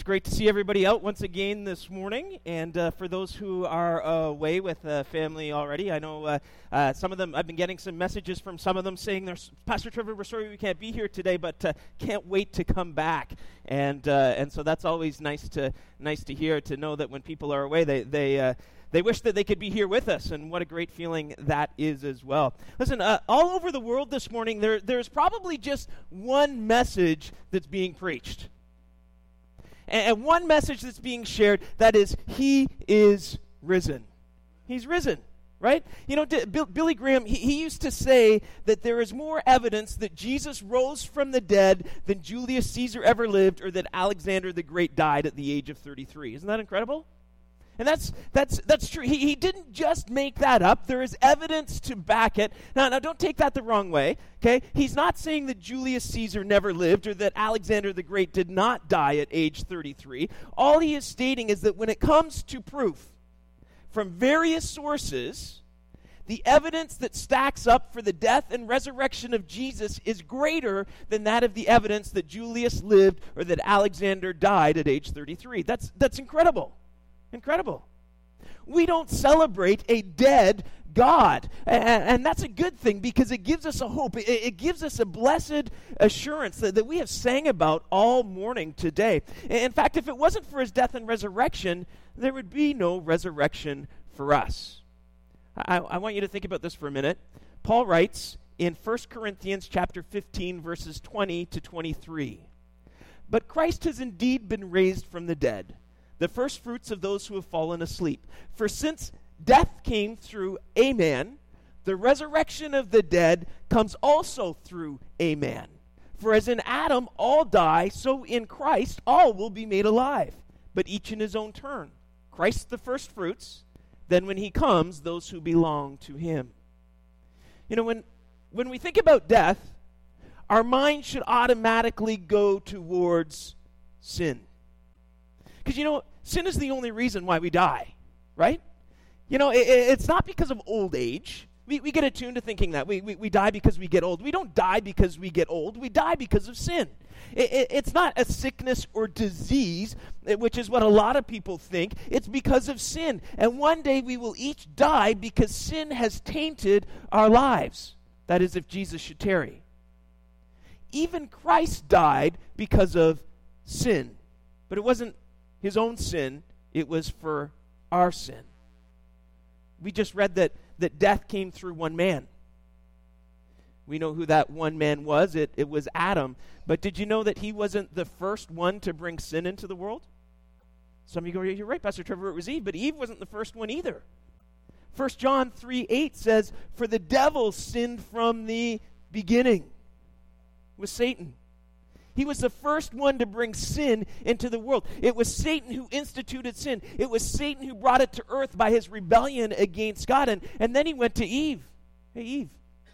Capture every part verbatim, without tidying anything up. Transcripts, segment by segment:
It's great to see everybody out once again this morning, and uh, for those who are uh, away with uh, family already, I know uh, uh, some of them, I've been getting some messages from some of them saying, "There's Pastor Trevor, we're sorry we can't be here today, but uh, can't wait to come back." And uh, and so that's always nice to nice to hear, to know that when people are away, they they uh, they wish that they could be here with us, and what a great feeling that is as well. Listen, uh, all over the world this morning, there there's probably just one message that's being preached. And one message that's being shared, that is, He is risen. He's risen, right? You know, D- Bill, Billy Graham, he, he used to say that there is more evidence that Jesus rose from the dead than Julius Caesar ever lived, or that Alexander the Great died at the age of thirty-three. Isn't that incredible? And that's that's that's true. He, he didn't just make that up. There is evidence to back it. Now, now, don't take that the wrong way, okay? He's not saying that Julius Caesar never lived or that Alexander the Great did not die at age thirty-three. All he is stating is that when it comes to proof from various sources, the evidence that stacks up for the death and resurrection of Jesus is greater than that of the evidence that Julius lived or that Alexander died at age thirty-three. That's that's incredible. Incredible. We don't celebrate a dead God, and, and that's a good thing because it gives us a hope. It, it gives us a blessed assurance that, that we have sang about all morning today. In fact, if it wasn't for his death and resurrection, there would be no resurrection for us. I, I want you to think about this for a minute. Paul writes in First Corinthians chapter fifteen, verses twenty to twenty-three, "But Christ has indeed been raised from the dead, the first fruits of those who have fallen asleep. For since death came through a man, the resurrection of the dead comes also through a man. For as in Adam all die, so in Christ all will be made alive, but each in his own turn. Christ the first fruits, then when he comes, those who belong to him." You know, when, when we think about death, our mind should automatically go towards sin. Because, you know, sin is the only reason why we die, right? You know, it, it's not because of old age. We, we get attuned to thinking that. We, we, we die because we get old. We don't die because we get old. We die because of sin. It, it, it's not a sickness or disease, which is what a lot of people think. It's because of sin. And one day we will each die because sin has tainted our lives. That is, if Jesus should tarry. Even Christ died because of sin. But it wasn't his own sin, it was for our sin. We just read that, that death came through one man. We know who that one man was. It, it was Adam. But did you know that he wasn't the first one to bring sin into the world? Some of you go, "You're right, Pastor Trevor, it was Eve," but Eve wasn't the first one either. First John three eight says, "For the devil sinned from the beginning." It was Satan. He was the first one to bring sin into the world. It was Satan who instituted sin. It was Satan who brought it to earth by his rebellion against God. And, and then he went to Eve. "Hey, Eve,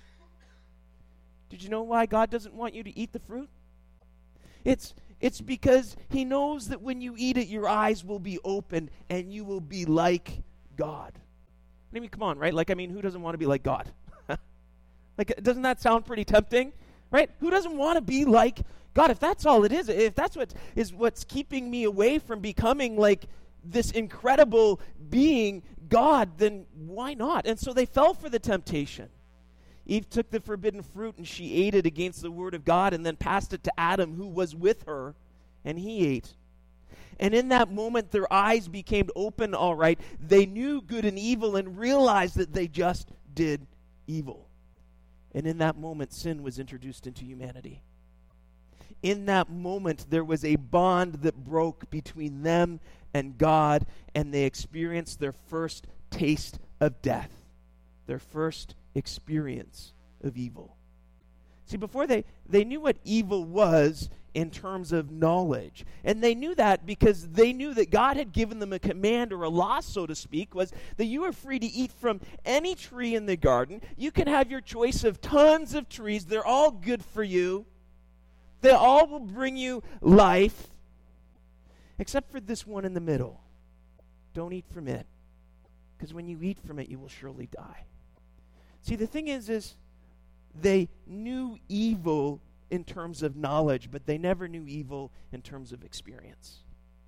did you know why God doesn't want you to eat the fruit? It's, it's because he knows that when you eat it, your eyes will be opened and you will be like God." I mean, come on, right? Like, I mean, who doesn't want to be like God? Like, doesn't that sound pretty tempting? Right? Who doesn't want to be like God? If that's all it is, if that's what is what's keeping me away from becoming like this incredible being, God, then why not? And so they fell for the temptation. Eve took the forbidden fruit and she ate it against the word of God and then passed it to Adam, who was with her, and he ate. And in that moment, their eyes became open, all right. They knew good and evil and realized that they just did evil. And in that moment, sin was introduced into humanity. In that moment, there was a bond that broke between them and God, and they experienced their first taste of death, their first experience of evil. See, before they, they knew what evil was in terms of knowledge. And they knew that because they knew that God had given them a command, or a law, so to speak, was that you are free to eat from any tree in the garden. You can have your choice of tons of trees. They're all good for you. They all will bring you life, except for this one in the middle. Don't eat from it, because when you eat from it, you will surely die. See, the thing is, is they knew evil in terms of knowledge, but they never knew evil in terms of experience.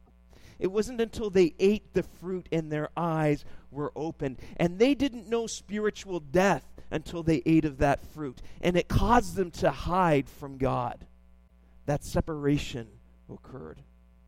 it wasn't until they ate the fruit and their eyes were opened. And they didn't know spiritual death until they ate of that fruit. And it caused them to hide from God. That separation occurred.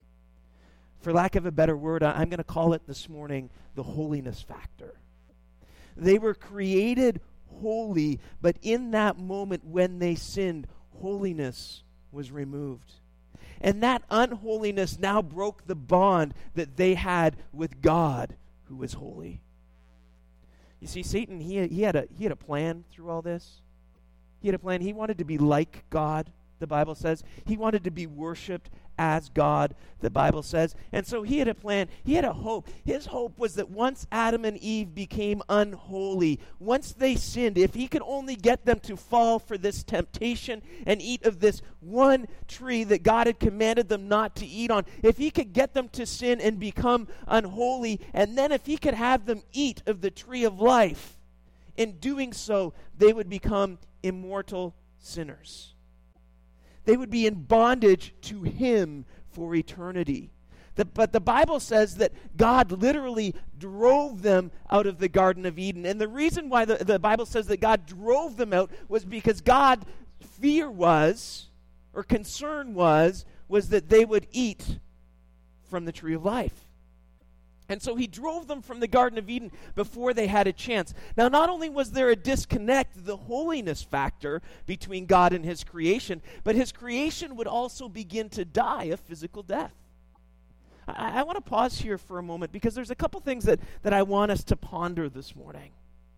For lack of a better word, I'm going to call it this morning the holiness factor. They were created holy, but in that moment when they sinned, holiness was removed. And that unholiness now broke the bond that they had with God, who was holy. You see, Satan, he, he, had a, he had a plan through all this. He had a plan. He wanted to be like God, the Bible says. He wanted to be worshipped as God, the Bible says. And so he had a plan. He had a hope. His hope was that once Adam and Eve became unholy, once they sinned, if he could only get them to fall for this temptation and eat of this one tree that God had commanded them not to eat on, if he could get them to sin and become unholy, and then if he could have them eat of the tree of life, in doing so, they would become immortal sinners. They would be in bondage to him for eternity. The, but the Bible says that God literally drove them out of the Garden of Eden. And the reason why the, the Bible says that God drove them out was because God's fear was, or concern was, was that they would eat from the tree of life. And so he drove them from the Garden of Eden before they had a chance. Now, not only was there a disconnect, the holiness factor between God and his creation, but his creation would also begin to die a physical death. I, I want to pause here for a moment because there's a couple things that, that I want us to ponder this morning.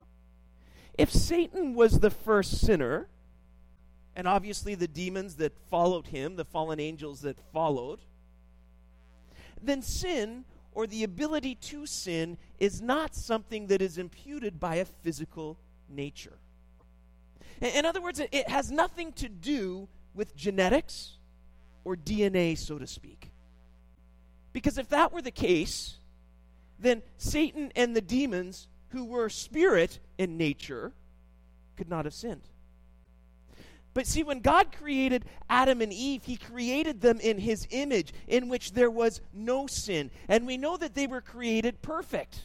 If Satan was the first sinner, and obviously the demons that followed him, the fallen angels that followed, then sin, or the ability to sin, is not something that is imputed by a physical nature. In, in other words, it, it has nothing to do with genetics or D N A, so to speak. Because if that were the case, then Satan and the demons, who were spirit in nature, could not have sinned. But see, when God created Adam and Eve, he created them in his image, in which there was no sin. And we know that they were created perfect.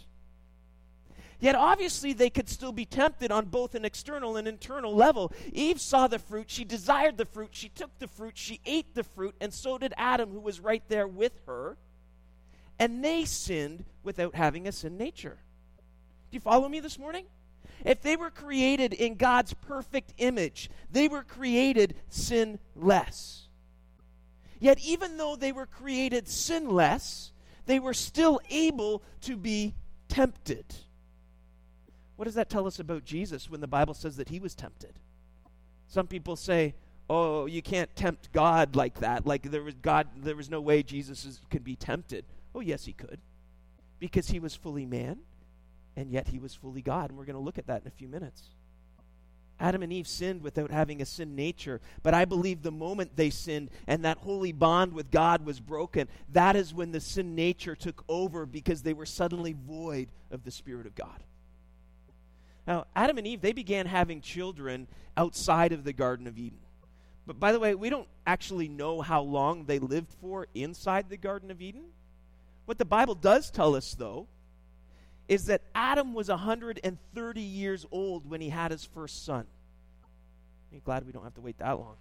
Yet obviously they could still be tempted on both an external and internal level. Eve saw the fruit, she desired the fruit, she took the fruit, she ate the fruit, and so did Adam, who was right there with her. And they sinned without having a sin nature. Do you follow me this morning? If they were created in God's perfect image, they were created sinless. Yet even though they were created sinless, they were still able to be tempted. What does that tell us about Jesus when the Bible says that he was tempted? Some people say, oh, you can't tempt God like that. Like there was God, there was no way Jesus is, could be tempted. Oh, yes, he could. Because he was fully man. And yet he was fully God, and we're going to look at that in a few minutes. Adam and Eve sinned without having a sin nature, but I believe the moment they sinned and that holy bond with God was broken, that is when the sin nature took over because they were suddenly void of the Spirit of God. Now, Adam and Eve, they began having children outside of the Garden of Eden. But by the way, we don't actually know how long they lived for inside the Garden of Eden. What the Bible does tell us, though, is that Adam was one hundred thirty years old when he had his first son. I'm glad we don't have to wait that long.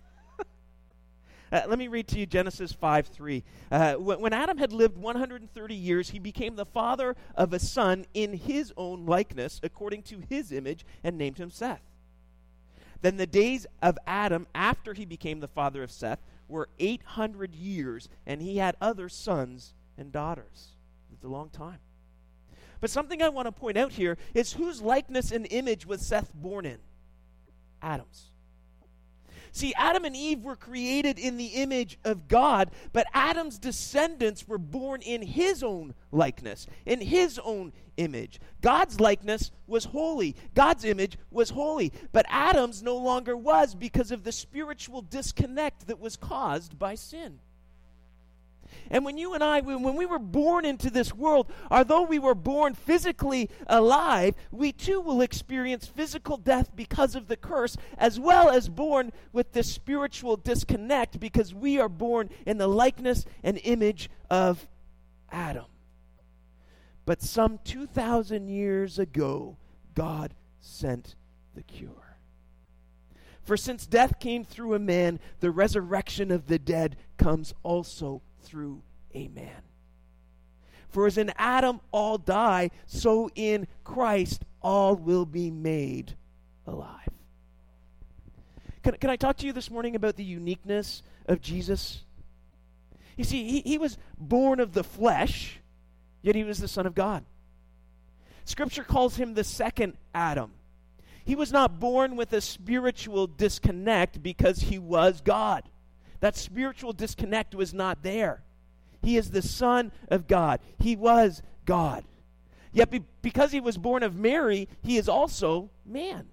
uh, let me read to you Genesis five three. Uh, when, when Adam had lived one hundred thirty years, he became the father of a son in his own likeness, according to his image, and named him Seth. Then the days of Adam after he became the father of Seth were eight hundred years, and he had other sons and daughters. It's a long time. But something I want to point out here is whose likeness and image was Seth born in? Adam's. See, Adam and Eve were created in the image of God, but Adam's descendants were born in his own likeness, in his own image. God's likeness was holy. God's image was holy. But Adam's no longer was because of the spiritual disconnect that was caused by sin. And when you and I, when we were born into this world, although we were born physically alive, we too will experience physical death because of the curse, as well as born with this spiritual disconnect because we are born in the likeness and image of Adam. But some two thousand years ago, God sent the cure. For since death came through a man, the resurrection of the dead comes also through a man. For as in Adam all die, so in Christ all will be made alive. Can, can I talk to you this morning about the uniqueness of Jesus? You see, he, he was born of the flesh, yet he was the Son of God. Scripture calls him the second Adam. He was not born with a spiritual disconnect because he was God. That spiritual disconnect was not there. He is the Son of God. He was God. Yet be, because he was born of Mary, he is also man.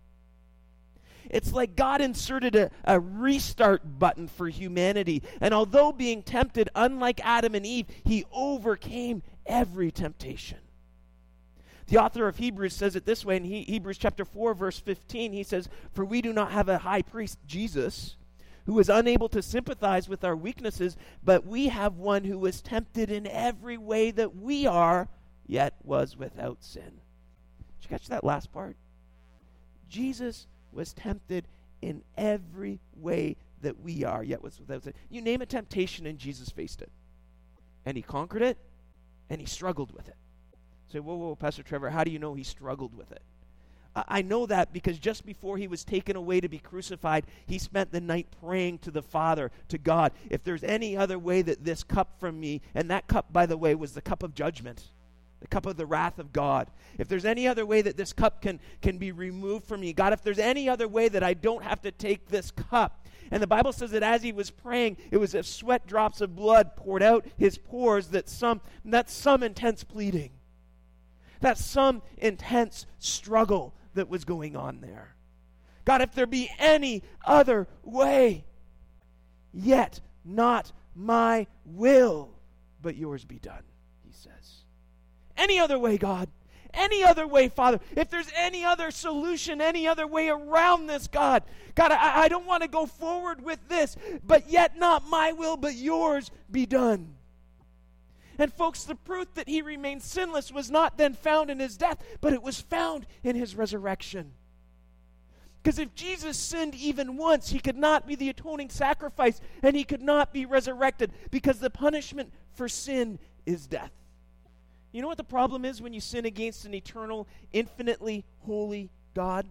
It's like God inserted a, a restart button for humanity. And although being tempted, unlike Adam and Eve, he overcame every temptation. The author of Hebrews says it this way in he, Hebrews chapter four, verse fifteen. He says, "For we do not have a high priest, Jesus, who is unable to sympathize with our weaknesses, but we have one who was tempted in every way that we are, yet was without sin." Did you catch that last part? Jesus was tempted in every way that we are, yet was without sin. You name a temptation and Jesus faced it. And he conquered it, and he struggled with it. Say, whoa, whoa, Pastor Trevor, how do you know he struggled with it? I, I know that because just before he was taken away to be crucified, he spent the night praying to the Father, to God, if there's any other way that this cup from me, and that cup, by the way, was the cup of judgment, the cup of the wrath of God. If there's any other way that this cup can, can be removed from me, God, if there's any other way that I don't have to take this cup. And the Bible says that as he was praying, it was as sweat drops of blood poured out his pores, that some, that's some intense pleading. That's some intense struggle that was going on there. God, if there be any other way, yet not my will, but yours be done, he says. Any other way, God. Any other way, Father. If there's any other solution, any other way around this, God. God, I, I don't want to go forward with this, but yet not my will, but yours be done. And folks, the proof that he remained sinless was not then found in his death, but it was found in his resurrection. Because if Jesus sinned even once, he could not be the atoning sacrifice, and he could not be resurrected, because the punishment for sin is death. You know what the problem is when you sin against an eternal, infinitely holy God?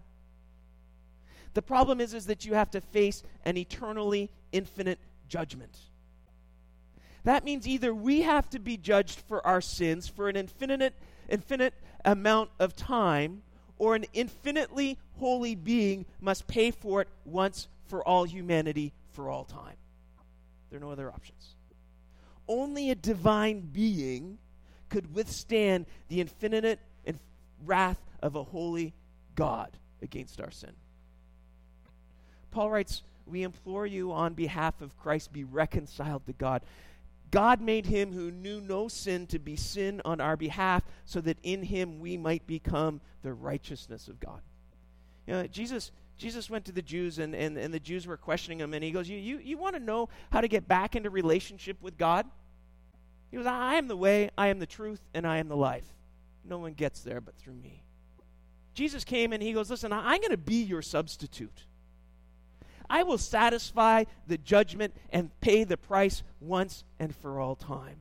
The problem is, is that you have to face an eternally infinite judgment. That means either we have to be judged for our sins for an infinite, infinite amount of time, or an infinitely holy being must pay for it once for all humanity for all time. There are no other options. Only a divine being could withstand the infinite wrath of a holy God against our sin. Paul writes, "We implore you on behalf of Christ, be reconciled to God. God made him who knew no sin to be sin on our behalf, so that in him we might become the righteousness of God." You know, Jesus Jesus went to the Jews, and, and, and the Jews were questioning him, and he goes, you, you, you want to know how to get back into relationship with God? He goes, I am the way, I am the truth, and I am the life. No one gets there but through me. Jesus came and he goes, listen, I'm going to be your substitute. I will satisfy the judgment and pay the price once and for all time.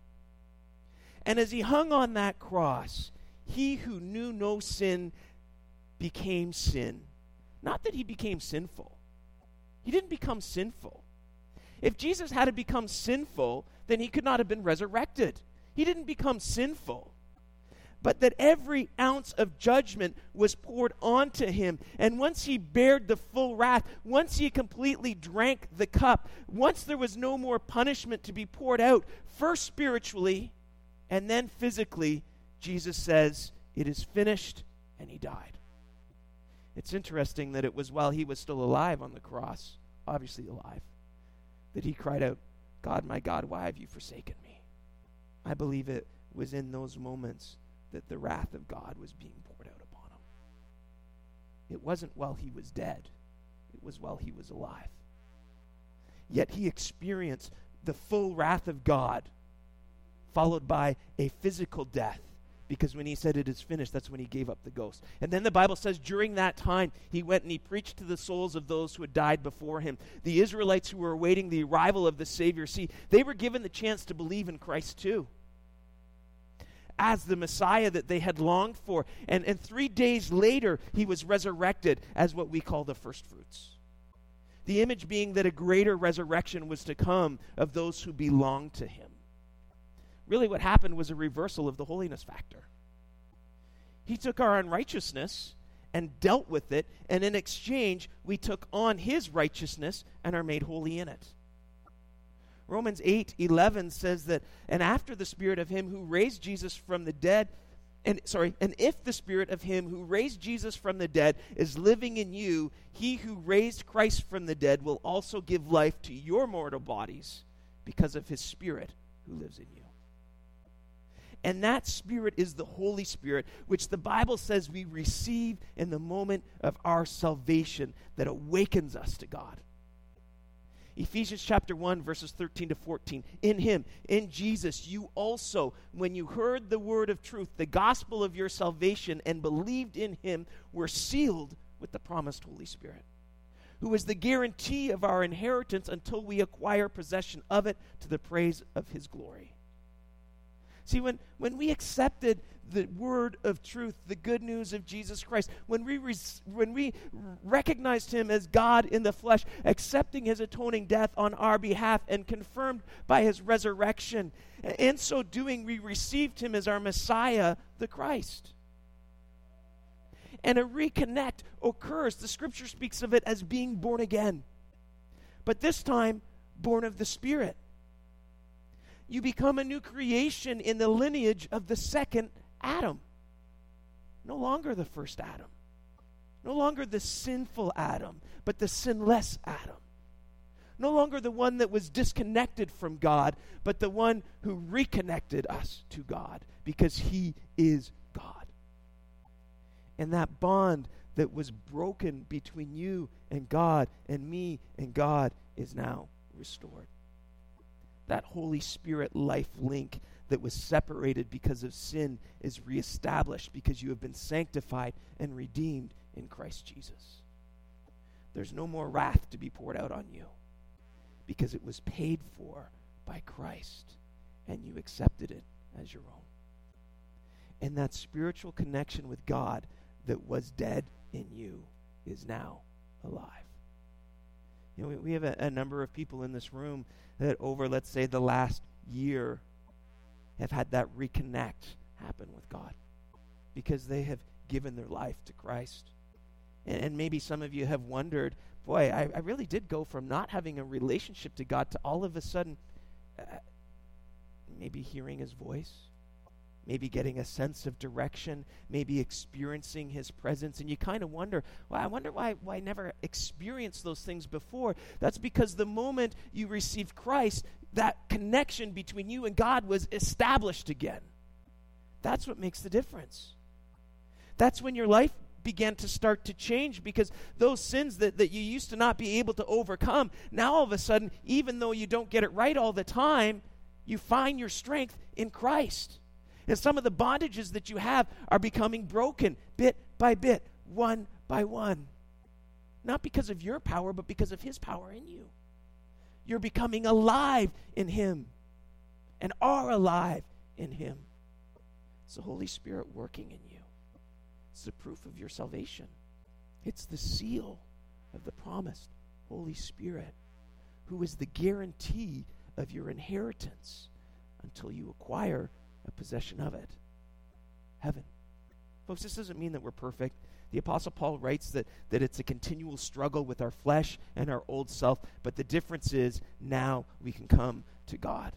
And as he hung on that cross, he who knew no sin became sin. Not that he became sinful. He didn't become sinful. If Jesus had to become sinful, then he could not have been resurrected. He didn't become sinful. But that every ounce of judgment was poured onto him. And once he bared the full wrath, once he completely drank the cup, once there was no more punishment to be poured out, first spiritually and then physically, Jesus says, it is finished, and he died. It's interesting that it was while he was still alive on the cross, obviously alive, that he cried out, God, my God, why have you forsaken me? I believe it was in those moments that the wrath of God was being poured out upon him. It wasn't while he was dead. It was while he was alive. Yet he experienced the full wrath of God followed by a physical death. Because when he said it is finished, that's when he gave up the ghost. And then the Bible says during that time, he went and he preached to the souls of those who had died before him. The Israelites who were awaiting the arrival of the Savior, see, they were given the chance to believe in Christ too, as the Messiah that they had longed for. And, and three days later, he was resurrected as what we call the first fruits. The image being that a greater resurrection was to come of those who belonged to him. Really what happened was a reversal of the holiness factor. He took our unrighteousness and dealt with it, and in exchange, we took on his righteousness and are made holy in it. Romans eight eleven says that, and after the Spirit of him who raised Jesus from the dead, and sorry, and if the Spirit of him who raised Jesus from the dead is living in you, he who raised Christ from the dead will also give life to your mortal bodies because of his Spirit who lives in you. And that Spirit is the Holy Spirit, which the Bible says we receive in the moment of our salvation that awakens us to God. Ephesians chapter one, verses thirteen to fourteen. In him, in Jesus, you also, when you heard the word of truth, the gospel of your salvation, and believed in him, were sealed with the promised Holy Spirit, who is the guarantee of our inheritance until we acquire possession of it to the praise of his glory. See, when, when we accepted the word of truth, the good news of Jesus Christ, when we res, when we recognized him as God in the flesh, accepting his atoning death on our behalf and confirmed by his resurrection, in so doing we received him as our Messiah, the Christ. And a reconnect occurs. The scripture speaks of it as being born again, but this time born of the Spirit. You become a new creation in the lineage of the second Adam. No longer the first Adam. No longer the sinful Adam, but the sinless Adam. No longer the one that was disconnected from God, but the one who reconnected us to God because he is God. And that bond that was broken between you and God and me and God is now restored. That Holy Spirit life link that was separated because of sin is reestablished because you have been sanctified and redeemed in Christ Jesus. There's no more wrath to be poured out on you because it was paid for by Christ and you accepted it as your own. And that spiritual connection with God that was dead in you is now alive. You know, we, we have a, a number of people in this room that over, let's say, the last year have had that reconnect happen with God because they have given their life to Christ. And, and maybe some of you have wondered, boy, I, I really did go from not having a relationship to God to all of a sudden uh, maybe hearing his voice, maybe getting a sense of direction, maybe experiencing his presence. And you kind of wonder, well, I wonder why, why I never experienced those things before. That's because the moment you received Christ, that connection between you and God was established again. That's what makes the difference. That's when your life began to start to change because those sins that, that you used to not be able to overcome, now all of a sudden, even though you don't get it right all the time, you find your strength in Christ. And some of the bondages that you have are becoming broken bit by bit, one by one. Not because of your power, but because of his power in you. You're becoming alive in him and are alive in him. It's the Holy Spirit working in you. It's the proof of your salvation. It's the seal of the promised Holy Spirit, who is the guarantee of your inheritance until you acquire a possession of it. Heaven. Folks, this doesn't mean that we're perfect. The Apostle Paul writes that, that it's a continual struggle with our flesh and our old self, but the difference is now we can come to God.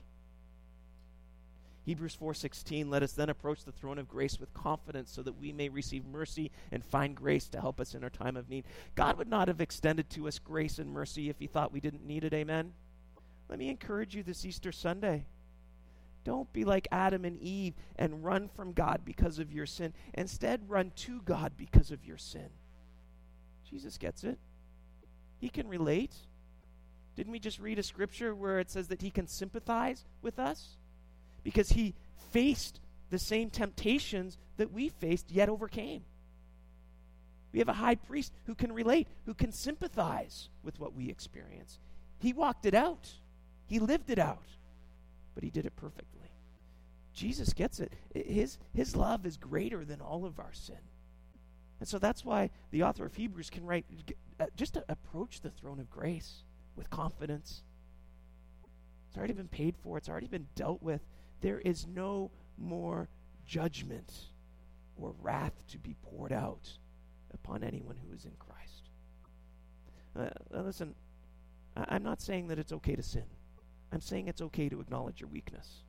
Hebrews four sixteen, let us then approach the throne of grace with confidence so that we may receive mercy and find grace to help us in our time of need. God would not have extended to us grace and mercy if he thought we didn't need it, amen? Let me encourage you this Easter Sunday. Don't be like Adam and Eve and run from God because of your sin. Instead, run to God because of your sin. Jesus gets it. He can relate. Didn't we just read a scripture where it says that he can sympathize with us? because he faced the same temptations that we faced, yet overcame. We have a high priest who can relate, who can sympathize with what we experience. He walked it out. He lived it out. But he did it perfectly. Jesus gets it. His, his love is greater than all of our sin. And so that's why the author of Hebrews can write, uh, just to approach the throne of grace with confidence. It's already been paid for. It's already been dealt with. There is no more judgment or wrath to be poured out upon anyone who is in Christ. Uh, listen, I- I'm not saying that it's okay to sin. I'm saying it's okay to acknowledge your weakness.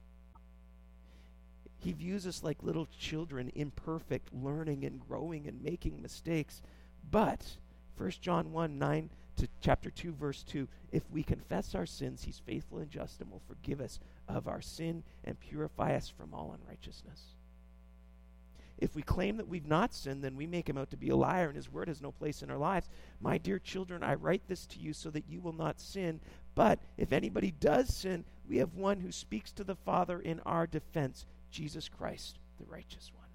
He views us like little children, imperfect, learning and growing and making mistakes. But First John one, nine to chapter two, verse two, if we confess our sins, he's faithful and just and will forgive us of our sin and purify us from all unrighteousness. If we claim that we've not sinned, then we make him out to be a liar, and his word has no place in our lives. My dear children, I write this to you so that you will not sin. But if anybody does sin, we have one who speaks to the Father in our defense, Jesus Christ, the righteous one.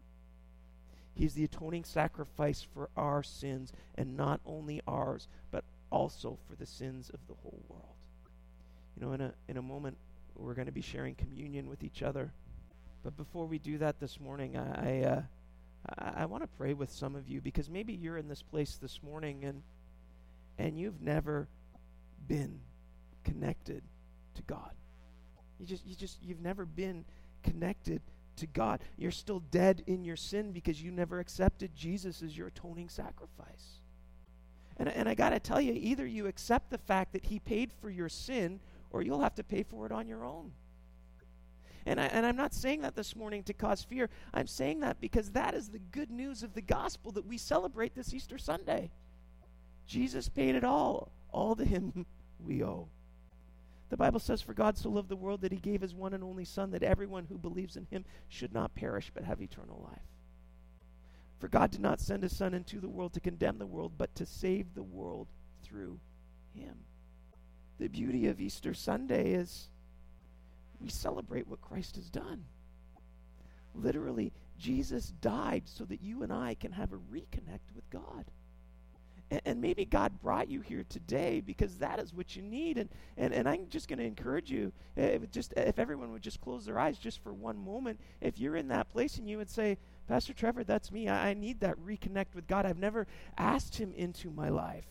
He is the atoning sacrifice for our sins, and not only ours, but also for the sins of the whole world. You know, in a in a moment, we're going to be sharing communion with each other. But before we do that this morning, I I, uh, I, I want to pray with some of you, because maybe you're in this place this morning and and you've never been connected to God. You just you just you've never been connected to God. You're still dead in your sin because you never accepted Jesus as your atoning sacrifice. And and I got to tell you, either you accept the fact that he paid for your sin, or you'll have to pay for it on your own. And, I, and I'm not saying that this morning to cause fear. I'm saying that because that is the good news of the gospel that we celebrate this Easter Sunday. Jesus paid it all. All to him we owe. The Bible says, for God so loved the world that he gave his one and only Son, that everyone who believes in him should not perish but have eternal life. For God did not send his Son into the world to condemn the world, but to save the world through him. The beauty of Easter Sunday is we celebrate what Christ has done. Literally, Jesus died so that you and I can have a reconnect with God. And, and maybe God brought you here today because that is what you need. And, and, and I'm just going to encourage you, if, just, if everyone would just close their eyes just for one moment, if you're in that place and you would say, Pastor Trevor, that's me. I, I need that reconnect with God. I've never asked him into my life.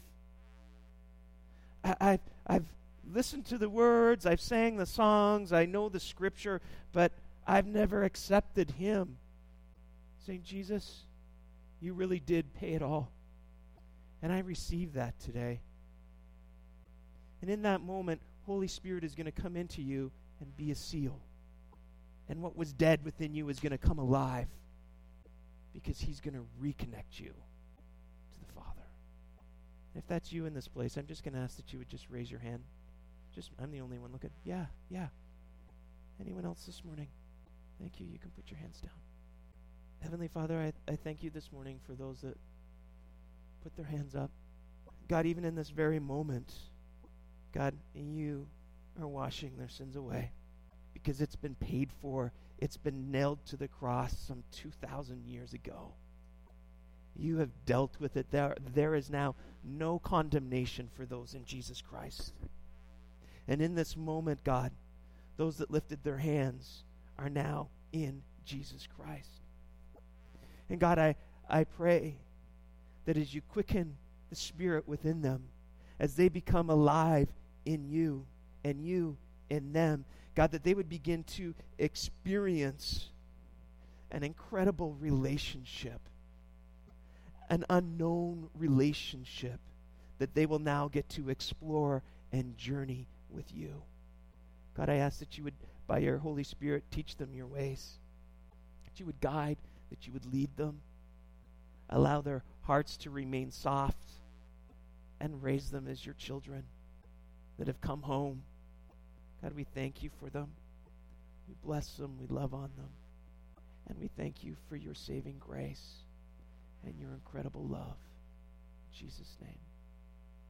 I, I've, I've listened to the words, I've sang the songs, I know the scripture, but I've never accepted him. Saying, Jesus, you really did pay it all. And I receive that today. And in that moment, Holy Spirit is going to come into you and be a seal. And what was dead within you is going to come alive, because he's going to reconnect you to the Father. And if that's you in this place, I'm just going to ask that you would just raise your hand. Just, I'm the only one looking. Yeah, yeah. Anyone else this morning? Thank you. You can put your hands down. Heavenly Father, I, I thank you this morning for those that put their hands up. God, even in this very moment, God, you are washing their sins away because it's been paid for. It's been nailed to the cross some two thousand years ago. You have dealt with it. There, there is now no condemnation for those in Jesus Christ. And in this moment, God, those that lifted their hands are now in Jesus Christ. And God, I, I pray that as you quicken the Spirit within them, as they become alive in you and you in them, God, that they would begin to experience an incredible relationship, an unknown relationship that they will now get to explore and journey with you. God, I ask that you would, by your Holy Spirit, teach them your ways, that you would guide, that you would lead them, allow their hearts to remain soft, and raise them as your children that have come home. God, we thank you for them. We bless them. We love on them. And we thank you for your saving grace and your incredible love. In Jesus' name.